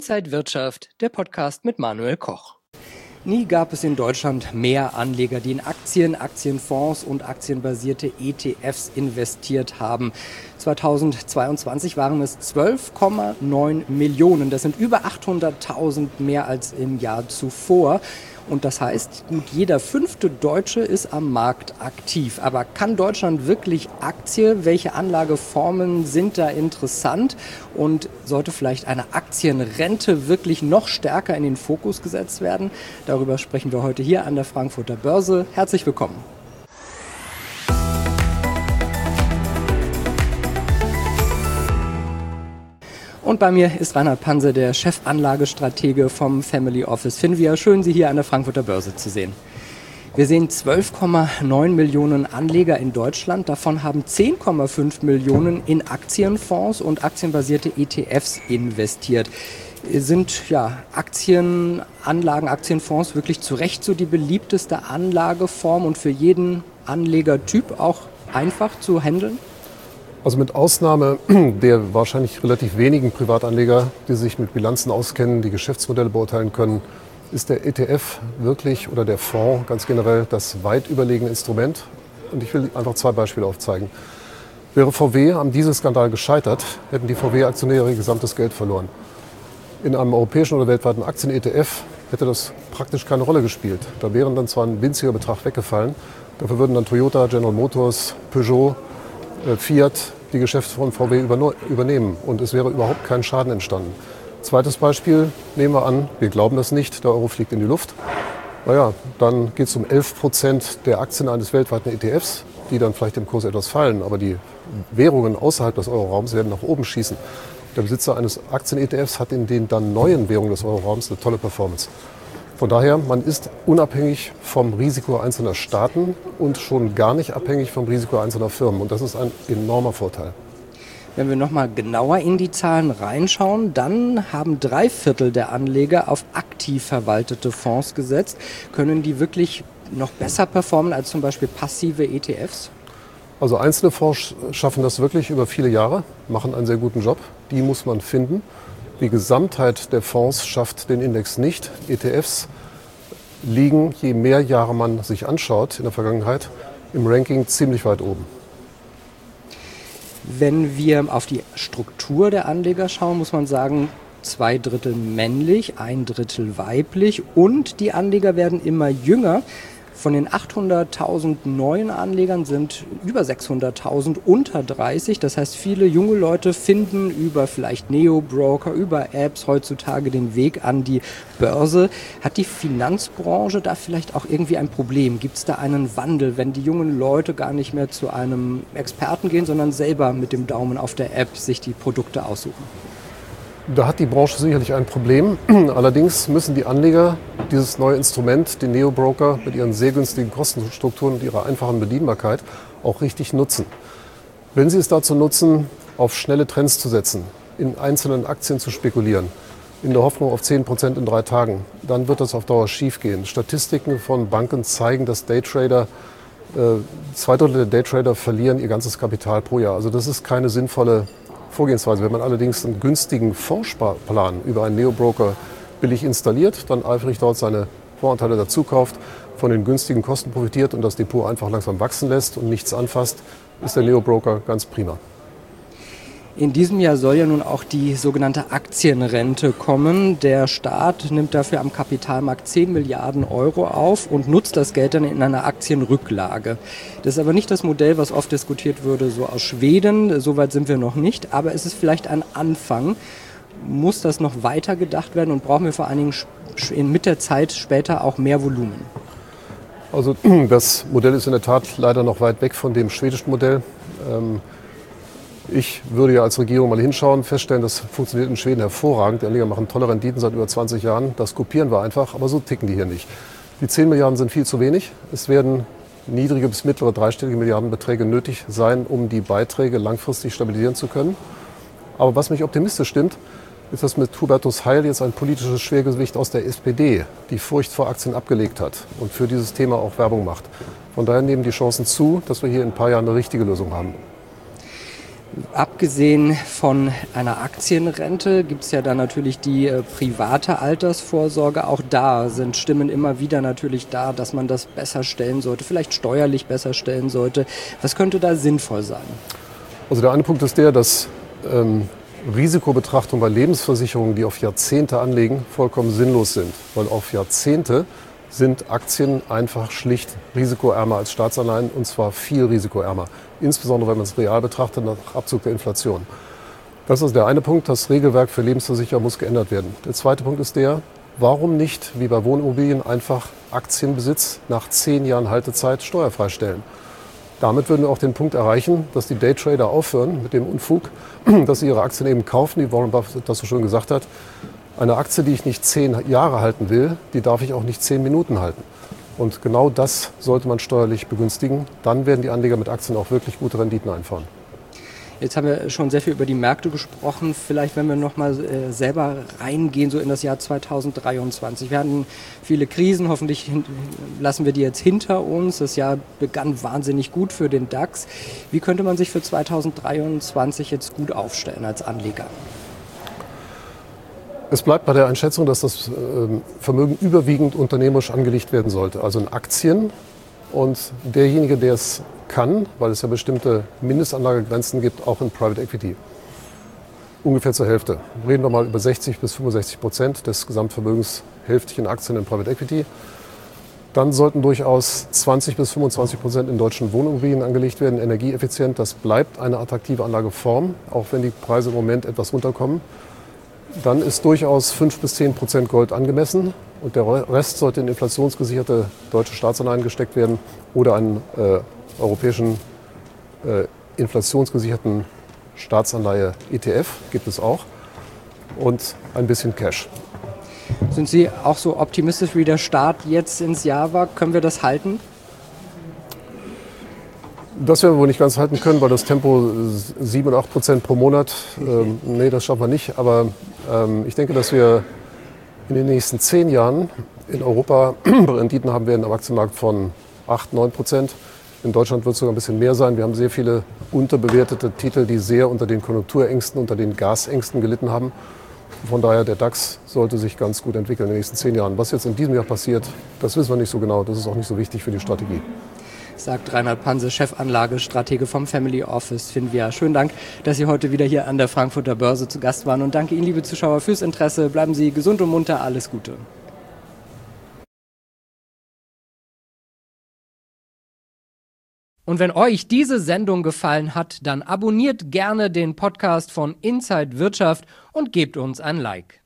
Inside Wirtschaft, der Podcast mit Manuel Koch. Nie gab es in Deutschland mehr Anleger, die in Aktien, Aktienfonds und aktienbasierte ETFs investiert haben. 2022 waren es 12,9 Millionen. Das sind über 800.000 mehr als im Jahr zuvor. Und das heißt, gut jeder 5. Deutsche ist am Markt aktiv. Aber kann Deutschland wirklich Aktie? Welche Anlageformen sind da interessant? Und sollte vielleicht eine Aktienrente wirklich noch stärker in den Fokus gesetzt werden? Darüber sprechen wir heute hier an der Frankfurter Börse. Herzlich willkommen. Und bei mir ist Reinhard Panse, der Chefanlagestratege vom Family Office Finvia. Schön, Sie hier an der Frankfurter Börse zu sehen. Wir sehen 12,9 Millionen Anleger in Deutschland. Davon haben 10,5 Millionen in Aktienfonds und aktienbasierte ETFs investiert. Sind Aktienanlagen, Aktienfonds wirklich zu Recht so die beliebteste Anlageform und für jeden Anlegertyp auch einfach zu handeln? Also mit Ausnahme der wahrscheinlich relativ wenigen Privatanleger, die sich mit Bilanzen auskennen, die Geschäftsmodelle beurteilen können, ist der ETF wirklich oder der Fonds ganz generell das weit überlegene Instrument. Und ich will einfach 2 Beispiele aufzeigen. Wäre VW am Dieselskandal gescheitert, hätten die VW-Aktionäre ihr gesamtes Geld verloren. In einem europäischen oder weltweiten Aktien-ETF hätte das praktisch keine Rolle gespielt. Da wären dann zwar ein winziger Betrag weggefallen, dafür würden dann Toyota, General Motors, Peugeot, Fiat die Geschäfte von VW übernehmen und es wäre überhaupt kein Schaden entstanden. Zweites Beispiel, nehmen wir an, wir glauben das nicht, der Euro fliegt in die Luft. Naja, dann geht es um 11% der Aktien eines weltweiten ETFs, die dann vielleicht im Kurs etwas fallen, aber die Währungen außerhalb des Euroraums werden nach oben schießen. Der Besitzer eines Aktien-ETFs hat in den dann neuen Währungen des Euroraums eine tolle Performance. Von daher, man ist unabhängig vom Risiko einzelner Staaten und schon gar nicht abhängig vom Risiko einzelner Firmen. Und das ist ein enormer Vorteil. Wenn wir nochmal genauer in die Zahlen reinschauen, dann haben 3/4 der Anleger auf aktiv verwaltete Fonds gesetzt. Können die wirklich noch besser performen als zum Beispiel passive ETFs? Also einzelne Fonds schaffen das wirklich über viele Jahre, machen einen sehr guten Job. Die muss man finden. Die Gesamtheit der Fonds schafft den Index nicht. ETFs liegen, je mehr Jahre man sich anschaut in der Vergangenheit, im Ranking ziemlich weit oben. Wenn wir auf die Struktur der Anleger schauen, muss man sagen, 2/3 männlich, 1/3 weiblich und die Anleger werden immer jünger. Von den 800.000 neuen Anlegern sind über 600.000 unter 30. Das heißt, viele junge Leute finden über vielleicht Neo-Broker, über Apps heutzutage den Weg an die Börse. Hat die Finanzbranche da vielleicht auch irgendwie ein Problem? Gibt es da einen Wandel, wenn die jungen Leute gar nicht mehr zu einem Experten gehen, sondern selber mit dem Daumen auf der App sich die Produkte aussuchen? Da hat die Branche sicherlich ein Problem. Allerdings müssen die Anleger dieses neue Instrument, den Neo-Broker, mit ihren sehr günstigen Kostenstrukturen und ihrer einfachen Bedienbarkeit auch richtig nutzen. Wenn sie es dazu nutzen, auf schnelle Trends zu setzen, in einzelnen Aktien zu spekulieren, in der Hoffnung auf 10% in 3 Tagen, dann wird das auf Dauer schief gehen. Statistiken von Banken zeigen, dass Daytrader, 2/3 der Daytrader verlieren ihr ganzes Kapital pro Jahr. Also das ist keine sinnvolle Vorgehensweise. Wenn man allerdings einen günstigen Fondssparplan über einen Neo-Broker billig installiert, dann eifrig dort seine Voranteile dazu kauft, von den günstigen Kosten profitiert und das Depot einfach langsam wachsen lässt und nichts anfasst, ist der Neo-Broker ganz prima. In diesem Jahr soll ja nun auch die sogenannte Aktienrente kommen. Der Staat nimmt dafür am Kapitalmarkt 10 Milliarden Euro auf und nutzt das Geld dann in einer Aktienrücklage. Das ist aber nicht das Modell, was oft diskutiert würde, so aus Schweden. Soweit sind wir noch nicht. Aber es ist vielleicht ein Anfang. Muss das noch weiter gedacht werden und brauchen wir vor allen Dingen mit der Zeit später auch mehr Volumen? Also das Modell ist in der Tat leider noch weit weg von dem schwedischen Modell. Ich würde ja als Regierung mal hinschauen, feststellen, das funktioniert in Schweden hervorragend. Die Anleger machen tolle Renditen seit über 20 Jahren. Das kopieren wir einfach, aber so ticken die hier nicht. Die 10 Milliarden sind viel zu wenig. Es werden niedrige bis mittlere dreistellige Milliardenbeträge nötig sein, um die Beiträge langfristig stabilisieren zu können. Aber was mich optimistisch stimmt, ist, dass mit Hubertus Heil jetzt ein politisches Schwergewicht aus der SPD die Furcht vor Aktien abgelegt hat und für dieses Thema auch Werbung macht. Von daher nehmen die Chancen zu, dass wir hier in ein paar Jahren eine richtige Lösung haben. Abgesehen von einer Aktienrente gibt es ja dann natürlich die private Altersvorsorge. Auch da sind Stimmen immer wieder natürlich da, dass man das besser stellen sollte, vielleicht steuerlich besser stellen sollte. Was könnte da sinnvoll sein? Also der eine Punkt ist der, dass Risikobetrachtung bei Lebensversicherungen, die auf Jahrzehnte anlegen, vollkommen sinnlos sind. Weil auf Jahrzehnte sind Aktien einfach schlicht risikoärmer als Staatsanleihen, und zwar viel risikoärmer. Insbesondere wenn man es real betrachtet nach Abzug der Inflation. Das ist der eine Punkt, das Regelwerk für Lebensversicherer muss geändert werden. Der zweite Punkt ist der, warum nicht, wie bei Wohnimmobilien, einfach Aktienbesitz nach 10 Jahren Haltezeit steuerfrei stellen. Damit würden wir auch den Punkt erreichen, dass die Daytrader aufhören mit dem Unfug, dass sie ihre Aktien eben kaufen, wie Warren Buffett das so schön gesagt hat. Eine Aktie, die ich nicht 10 Jahre halten will, die darf ich auch nicht 10 Minuten halten. Und genau das sollte man steuerlich begünstigen. Dann werden die Anleger mit Aktien auch wirklich gute Renditen einfahren. Jetzt haben wir schon sehr viel über die Märkte gesprochen. Vielleicht, wenn wir noch mal selber reingehen, so in das Jahr 2023. Wir hatten viele Krisen, hoffentlich lassen wir die jetzt hinter uns. Das Jahr begann wahnsinnig gut für den DAX. Wie könnte man sich für 2023 jetzt gut aufstellen als Anleger? Es bleibt bei der Einschätzung, dass das Vermögen überwiegend unternehmerisch angelegt werden sollte, also in Aktien. Und derjenige, der es kann, weil es ja bestimmte Mindestanlagegrenzen gibt, auch in Private Equity. Ungefähr zur Hälfte. Reden wir mal über 60-65% des Gesamtvermögens, hälftig in Aktien in Private Equity. Dann sollten durchaus 20-25% in deutschen Wohnimmobilien angelegt werden, energieeffizient. Das bleibt eine attraktive Anlageform, auch wenn die Preise im Moment etwas runterkommen. Dann ist durchaus 5-10% Gold angemessen und der Rest sollte in inflationsgesicherte deutsche Staatsanleihen gesteckt werden oder einen europäischen inflationsgesicherten Staatsanleihe-ETF gibt es auch und ein bisschen Cash. Sind Sie auch so optimistisch, wie der Start jetzt ins Jahr war? Können wir das halten? Das werden wir wohl nicht ganz halten können, weil das Tempo 7 und 8% pro Monat, nee, das schaffen wir nicht. Aber ich denke, dass wir in den nächsten 10 Jahren in Europa Renditen haben werden am Aktienmarkt von 8-9%. In Deutschland wird es sogar ein bisschen mehr sein. Wir haben sehr viele unterbewertete Titel, die sehr unter den Konjunkturängsten, unter den Gasängsten gelitten haben. Von daher, der DAX sollte sich ganz gut entwickeln in den nächsten 10 Jahren. Was jetzt in diesem Jahr passiert, das wissen wir nicht so genau. Das ist auch nicht so wichtig für die Strategie. Sagt Reinhard Panse, Chefanlagestratege vom Family Office Finvia. Schönen Dank, dass Sie heute wieder hier an der Frankfurter Börse zu Gast waren. Und danke Ihnen, liebe Zuschauer, fürs Interesse. Bleiben Sie gesund und munter. Alles Gute. Und wenn euch diese Sendung gefallen hat, dann abonniert gerne den Podcast von Inside Wirtschaft und gebt uns ein Like.